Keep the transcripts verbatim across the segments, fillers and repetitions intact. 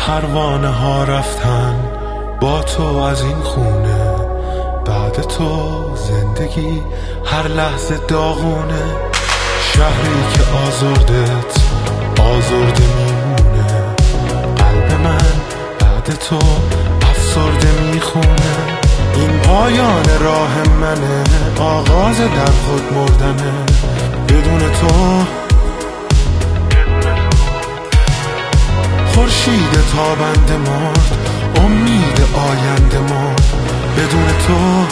پروانه ها رفتن با تو از این خونه، بعد تو زندگی هر لحظه داغونه. شهری که آزردت آزرده میمونه، قلب من بعد تو افسرده میخونه. این پایان راه منه، آغاز در خود مردنه. بدون تو خورشید تابنده مرد، امید آینده مرد. بدون تو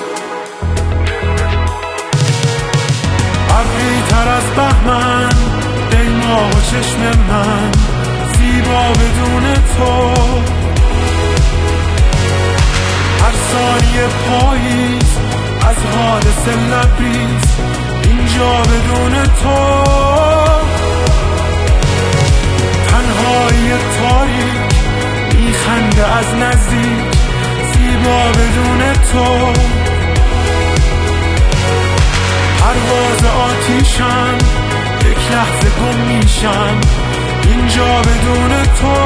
ابری تر از بهمن، دیما و چشم من زیبا بدون تو. هر ثانیه پاییز از حادثه لبریز، اینجا بدون تو. تنهایی تاریک میخنده از نزدیک، زیبا بدون تو. پرواز آتیشم، یک لحظه گم میشم اینجا بدون تو.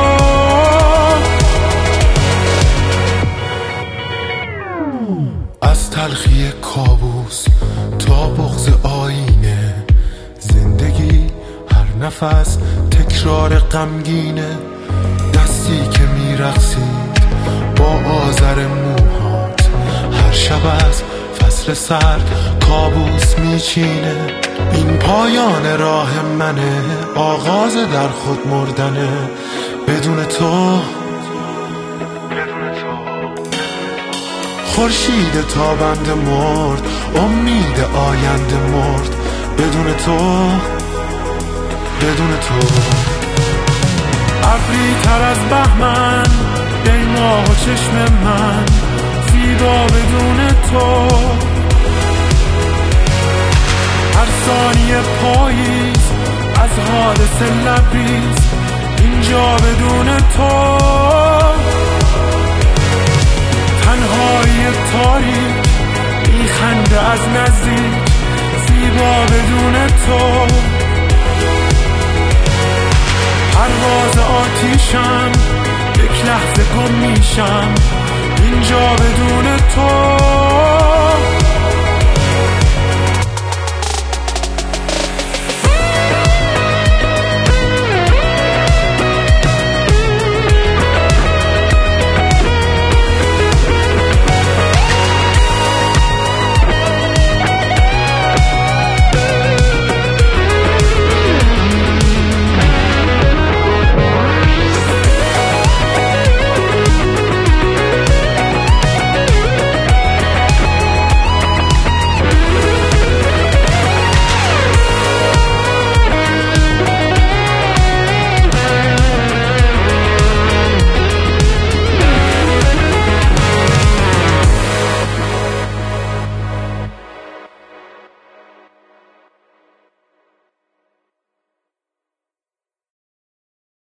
از تلخی کابوس تا بغض آینه، زندگی هر نفس تکرار غمگینه. دستی که میرقصید با آذر موهات، هر شب از فصل سرد کابوس میچینه. این پایان راه منه، آغاز در خود مردنه. بدون تو خورشید تابنده مرد، امید آینده مرد. بدون تو بدون تو ابری تر از بهمن، دیما و چشم من زیبا بدون تو. هر ثانیه پاییز از حادثه لبریز، اینجا بدون تو. تنهایی تاریک میخنده از نزدیک، زیبا بدون تو. پرواز آتیشم، یک لحظه گم میشم اینجا بدون تو.